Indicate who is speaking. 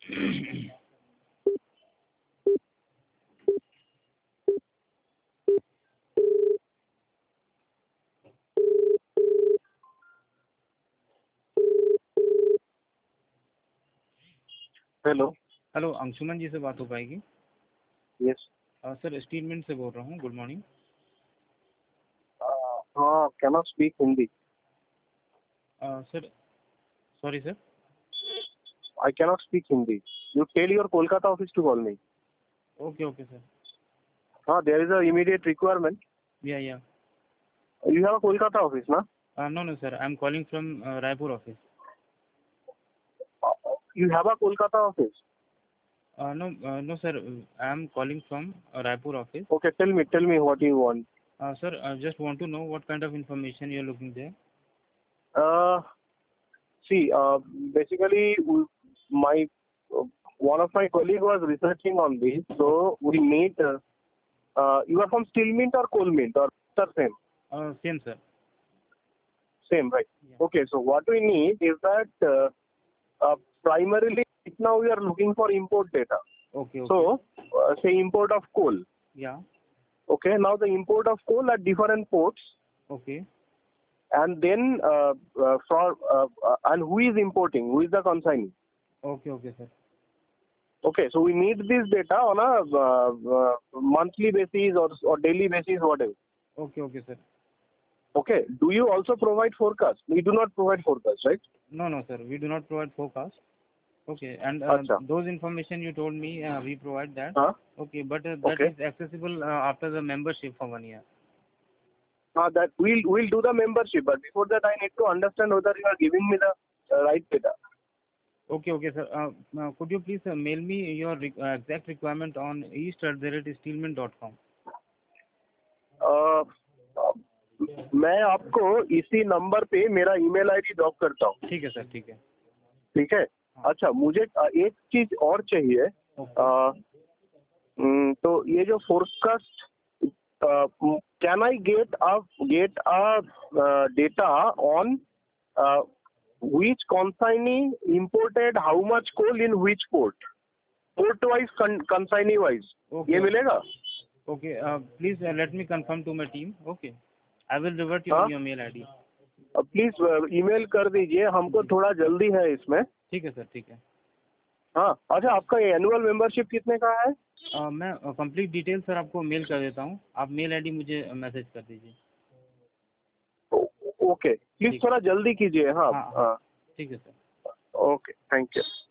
Speaker 1: Hello.
Speaker 2: Hello, Anshuman जी से बात हो पाएगी?
Speaker 1: यस।
Speaker 2: सर, स्टीलमेंट से बोल रहा हूँ। Good morning.
Speaker 1: हाँ, can not speak Hindi.
Speaker 2: Sir, sorry sir.
Speaker 1: I cannot speak Hindi. You tell your Kolkata office to call me.
Speaker 2: Okay sir.
Speaker 1: There is a immediate requirement.
Speaker 2: या
Speaker 1: You have a Kolkata office, na?
Speaker 2: No sir, I am calling from Raipur office.
Speaker 1: You have a Kolkata office.
Speaker 2: No sir, I am calling from Raipur office.
Speaker 1: Okay, tell me what you want.
Speaker 2: Sir, I just want to know what kind of information you are looking there.
Speaker 1: See, basically, my one of my colleague was researching on this, so we need. You are from steel mint or coal mint or same?
Speaker 2: Same sir.
Speaker 1: Same, right?
Speaker 2: Yeah.
Speaker 1: Okay, so what we need is that primarily now we are looking for import data.
Speaker 2: Okay
Speaker 1: So, say import of coal.
Speaker 2: या
Speaker 1: Okay, now the import of coal at different ports,
Speaker 2: okay
Speaker 1: and then and who is importing? Who is the consignee?
Speaker 2: Okay sir.
Speaker 1: Okay, so we need this data on a monthly basis or daily basis, whatever.
Speaker 2: Okay sir.
Speaker 1: Okay, do you also provide forecast? We do not provide forecast, right?
Speaker 2: No sir, we do not provide forecast. Okay, and
Speaker 1: Acha.
Speaker 2: those information you told me, we provide that.
Speaker 1: Huh?
Speaker 2: Okay, but that
Speaker 1: Okay.
Speaker 2: is accessible after the membership for 1 year.
Speaker 1: That we'll do the membership, but before that I need to understand whether you are giving me the right data.
Speaker 2: Okay sir. Could you please mail me your exact requirement on east@steelman.com?
Speaker 1: मैं आपको इसी number पे मेरा email ID drop करता हूँ।
Speaker 2: ठीक है sir, ठीक है।
Speaker 1: ठीक है। अच्छा, मुझे एक चीज और चाहिए। तो ये जो forecast, can I get a data on which consignee imported how much coal in which port wise, consignee wise?
Speaker 2: Okay.
Speaker 1: ये मिलेगा?
Speaker 2: Okay, please let me confirm to my team. Okay, I will revert you on your mail ID.
Speaker 1: Please email कर दीजिए, हमको थोड़ा जल्दी है इसमें।
Speaker 2: ठीक है सर, ठीक है।
Speaker 1: हाँ, अच्छा, आपका एनुअल मेंबरशिप कितने का है?
Speaker 2: मैं कंप्लीट डिटेल सर आपको मेल कर देता हूँ, आप मेल आईडी मुझे मैसेज कर दीजिए।
Speaker 1: ओके, प्लीज थोड़ा जल्दी कीजिए। हाँ,
Speaker 2: ठीक है सर।
Speaker 1: Okay, thank you.